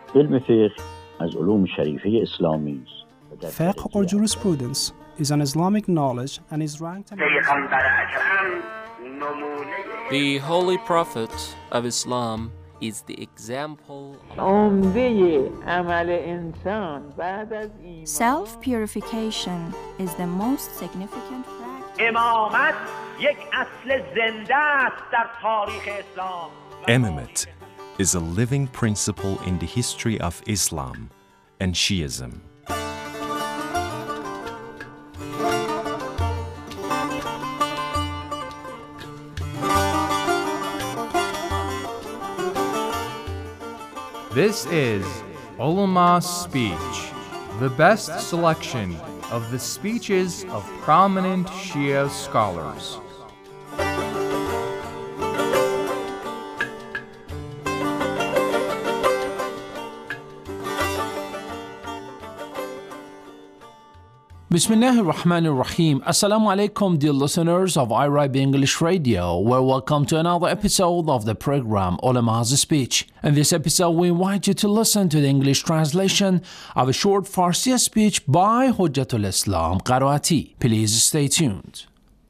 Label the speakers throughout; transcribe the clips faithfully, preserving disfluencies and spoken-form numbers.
Speaker 1: علم فقه از علوم شریفه اسلامی است.
Speaker 2: Fiqh or jurisprudence is an Islamic knowledge and is ranked among
Speaker 3: The Holy Prophet of Islam is the example.
Speaker 4: Self-purification is the most significant practice.
Speaker 5: امامت یک اصل زنده است در تاریخ اسلام.
Speaker 6: Imamate is a living principle in the history of Islam and Shiism.
Speaker 7: This is Ulama Speech, the best selection of the speeches of prominent Shia scholars.
Speaker 8: Bismillah ar-Rahman ar-Rahim. Assalamu alaikum, dear listeners of I R I B English Radio. Well, welcome to another episode of the program Ulama's Speech. In this episode, we invite you to listen to the English translation of a short Farsi speech by Hujjatul Islam Qaraati. Please stay tuned.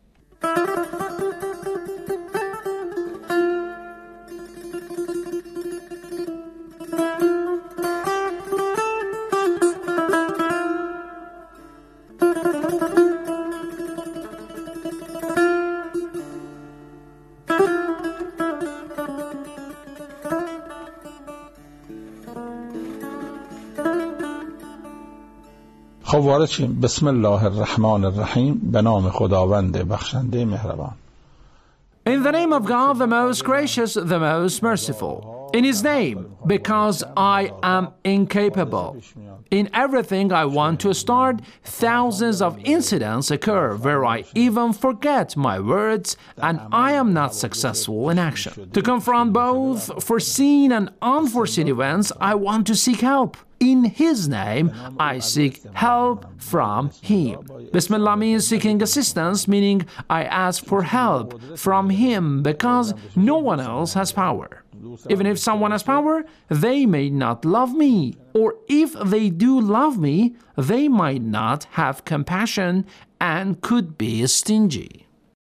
Speaker 9: خب وارد شیم. بسم الله الرحمن الرحیم. به نام خداوند بخشنده مهربان.
Speaker 8: In the name of God, the most gracious, the most merciful. In His name, because I am incapable. In everything I want to start, thousands of incidents occur where I even forget my words and I am not successful in action. To confront both foreseen and unforeseen events, I want to seek help. In His name, I seek help from Him. Bismillah means seeking assistance, meaning I ask for help from Him because no one else has power. Even if someone has power, they may not love me. Or if they do love me, they might not have compassion and could be stingy.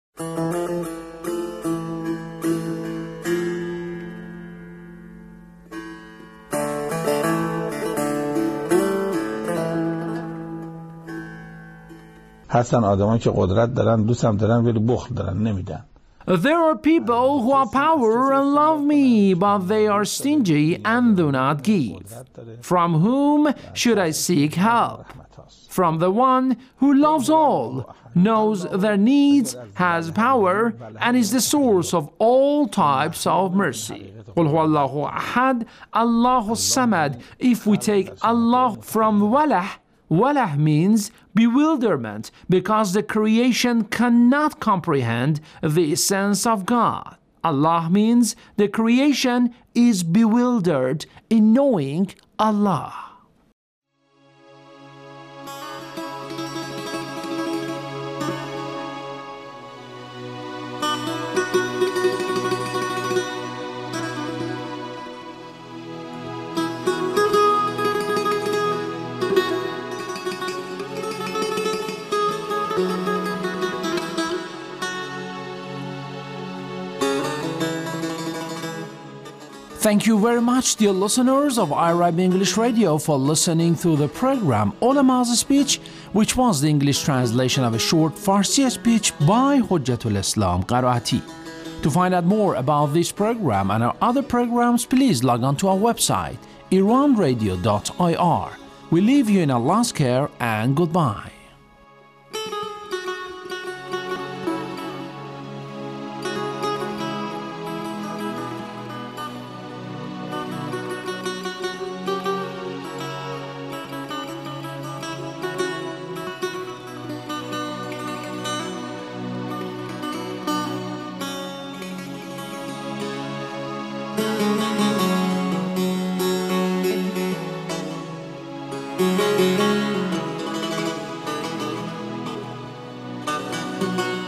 Speaker 9: هستن آدمایی که قدرت دارن، دوست هم دارن ولی بخل دارن، نمیدن.
Speaker 8: There are people who have power and love me, but they are stingy and do not give. From whom should I seek help? From the one who loves all, knows their needs, has power, and is the source of all types of mercy. قُلْ هُوَ اللَّهُ أَحَدٌ اللَّهُ الصَّمَدُ. If we take Allah from walah, walah means bewilderment, because the creation cannot comprehend the essence of God. Allah means the creation is bewildered in knowing Allah. Thank you very much, dear listeners of I R I B English Radio, for listening to the program Ulama's Speech, which was the English translation of a short Farsi speech by Hujjatul Islam Qaraati. To find out more about this program and our other programs, please log on to our website, iran radio dot I R. We leave you in Allah's care and goodbye.
Speaker 4: Thank you.